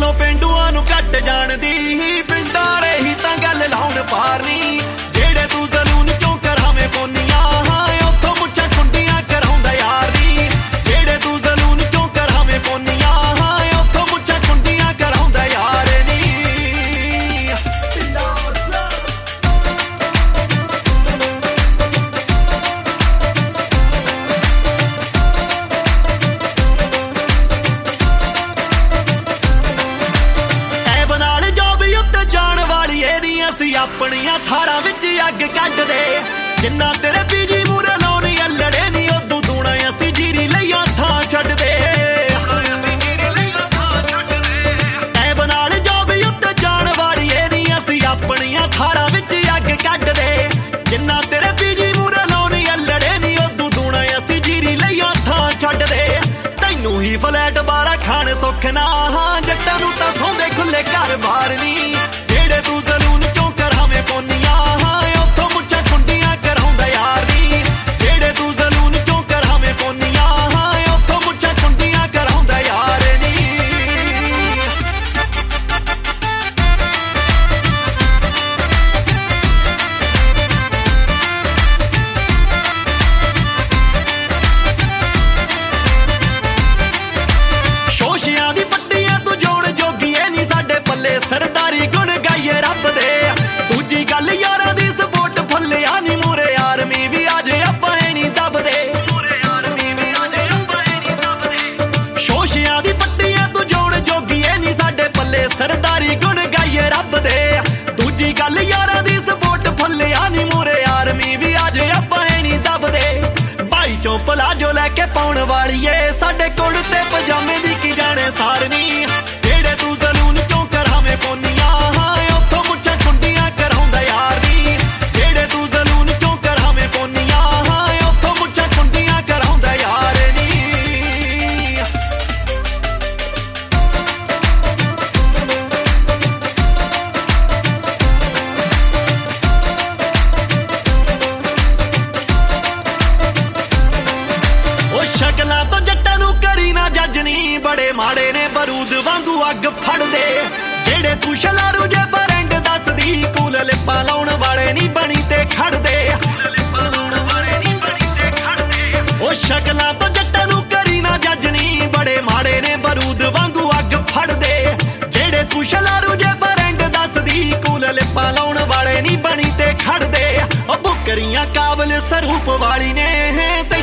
ਗੱਲੋਂ ਪੇਂਡੂਆਂ ਨੂੰ ਘੱਟ ਜਾਣਦੀ, ਪਿੰਡਾਂ ਵਾਲੇ ਹੀ ਤਾਂ ਗੱਲ ਲਾਉਣ ਪਾਰਨੀ। ਜਿਹੜੇ ਤੂੰ ਸਲੂਨ ਚੋਂ ਕਰਾਵੇਂ ਪੋਨੀਆਂ, ਉੱਥੋਂ ਮੁੱਛਾਂ ਖੁੰਡੀਆਂ ਕਰਾਉਂਦਾ ਯਾਰ ਨੀ। ਜਿਹੜੇ ਤੂੰ ਸਲੂਨ ਚੋਂ ਕਰਾਵੇਂ ਪੋਨੀਆਂ, ਉੱਥੋਂ ਮੁੱਛਾਂ ਖੁੰਡੀਆਂ ਕਰਾਉਂਦਾ ਯਾਰ ਨੀ। ਅਸੀਂ ਆਪਣੀਆਂ ਥਾਰਾਂ ਵਿੱਚ ਅੱਗ ਕੱਢਦੇ, ਜਿੰਨਾ ਤੇਰੇ ਪੀਜੀ ਮੂਰੇ ਲਾਉਣੀ ਅਲੜੇ ਨੀ, ਉਦੋਂ ਦੂਣਾ ਅਸੀਂ ਜੀਰੀ ਲਈਆਂ ਥਾਂ ਛੱਡਦੇ। ਐਬ ਨਾਲ ਜੋਬ ਉੱਤੇ ਜਾਣ ਵਾਲੀ ਏ ਨੀ, ਅਸੀਂ ਆਪਣੀਆਂ ਥਾਰਾਂ ਵਿੱਚ ਅੱਗ ਕੱਢਦੇ, ਜਿੰਨਾ ਤੇਰੇ ਪੀਜੀ ਮੂਰੇ ਲਾਉਣੀ ਅਲੜੇ ਨੀ, ਉਦੋਂ ਦੂਣਾ ਅਸੀਂ ਜੀਰੀ ਲਈਆਂ ਥਾਂ ਛੱਡਦੇ। ਤੈਨੂੰ ਹੀ ਫਲੈਟ ਬਾਰਾ ਖਾਣ ਸੁੱਖ ਨਾ, ਜੱਟਾਂ ਨੂੰ ਤਾਂ ਸੌਂਦੇ ਖੁੱਲੇ ਘਰ ਬਾਰ ਨੀ। ਜਿਹੜੇ ਤੂੰ ਸਲੂਨ ਚੋਂ ਕਰਾਵੇਂ ਪੋਨੀਆਂ, ਉੱਥੋਂ ਮੁੱਛਾਂ ਖੁੰਡੀਆਂ ਕਰਾਉਂਦਾ ਯਾਰ ਨੀ। ਜਿਹੜੇ ਤੂੰ ਸਲੂਨ ਚੋਂ ਕਰਾਵੇਂ ਪੋਨੀਆਂ, ਉੱਥੋਂ ਮੁੱਛਾਂ ਖੁੰਡੀਆਂ ਕਰਾਉਂਦਾ ਯਾਰ ਨੀ। ਸ਼ੋਸ਼ਿਆਂ ਦੀ ਪੱਟੀਆਂ ਤੂੰ ਜੋੜ ਜੋਗੀਏ ਨੀ, ਸਾਡੇ ਪੱਲੇ ਸਰਦਾਰੀ ਗੁਣ ਗਾਈਏ ਰੱਬ ਦੇ। ਦੂਜੀ ਗੱਲ ਯਾਰਾਂ ਦੀ ਸਪੋਰਟ ਫੁੱਲਿਆ ਨੀ, ਮੂਰੇ ਆਰਮੀ ਵੀ ਅੱਜ ਆਪਾਂ ਨਹੀਂ ਦੱਬਦੇ। ਸ਼ੋਸ਼ਿਆਂ ਦੀ ਪੱਟੀਆਂ ਤੂੰ ਜੋੜ ਜੋਗੀਏ ਨੀ, ਸਾਡੇ ਪੱਲੇ ਸਰਦਾਰੀ ਗੁਣ ਗਾਈਏ ਰੱਬ ਦੇ। ਦੂਜੀ ਗੱਲ ਯਾਰਾਂ ਦੀ ਸਪੋਰਟ ਫੁੱਲਿਆ ਨੀ, ਮੂਰੇ ਆਰਮੀ ਵੀ ਅੱਜ ਆਪਾਂ ਨਹੀਂ ਦੱਬਦੇ। ਭਾਈ ਚੋਂ ਪਲਾਜੋ ਲੈ ਕੇ ਪਾਉਣ ਵਾਲੀਏ, ਸਾਡੇ ਕੋਲ ਤੇ ਪਜਾਮੇ ਦੀ ਕੀ ਜਾਣੇ ਸਾਰਨੀ। ਜਿਹੜੇ ਤੂੰ ਸਲੂਨ ਚੋਂ ਕਰਾਵੇਂ ਪੋਨੀਆਂ, ਉੱਥੋਂ ਮੁੱਛਾਂ ਖੁੰਡੀਆਂ ਕਰਾਉਂਦਾ ਯਾਰ ਨੀ। ਜਿਹੜੇ ਤੂੰ ਸਲੂਨ ਚੋਂ ਕਰਾਵੇਂ ਪੋਨੀਆਂ, ਉੱਥੋਂ ਮੁੱਛਾਂ ਖੁੰਡੀਆਂ ਕਰਾਉਂਦਾ ਯਾਰ ਨੀ। ਉਹ ਸ਼ਕਲਾਂ ਤੋਂ ਜੱਟਾਂ ਨੂੰ ਕਰੀ ਨਾ ਜੱਜ ਨੀ, ਬੜੇ ਮਾੜੇ ਨੇ ਬਰੂਦ ਵਾਂਗੂ ਅੱਗ ਫੜਦੇ। ਜਿਹੜੇ ਤੂੰ ਸ਼ਲਾਰੂ ਜੇ ਬਰੈਂਡ ਦੱਸਦੀ, ਕੂਲ ਲਿਪਾਂ ਲਾਉਣ ਵਾਲੇ ਨਹੀਂ ਬਣੀ ਤੇ ਖੜਦੇ। ਉਹ ਸ਼ਕਲਾਂ ਤੋਂ ਜੱਟਾਂ ਨੂੰ ਕਰੀ ਨਾ ਜੱਜ ਨੀ, ਬੜੇ ਮਾੜੇ ਨੇ ਬਰੂਦ ਵਾਂਗੂ ਅੱਗ ਫੜਦੇ। ਜਿਹੜੇ ਤੂੰ ਸ਼ਲਾਰੂ ਜੇ ਬਰੈਂਡ ਦੱਸਦੀ, ਕੂਲ ਲਿਪਾਂ ਲਾਉਣ ਵਾਲੇ ਨਹੀਂ ਬਣੀ ਤੇ ਖੜਦੇ। ਉਹ ਬੁੱਕਰੀਆਂ ਕਾਬਲ ਸਰੂਪ ਵਾਲੀ ਨੇ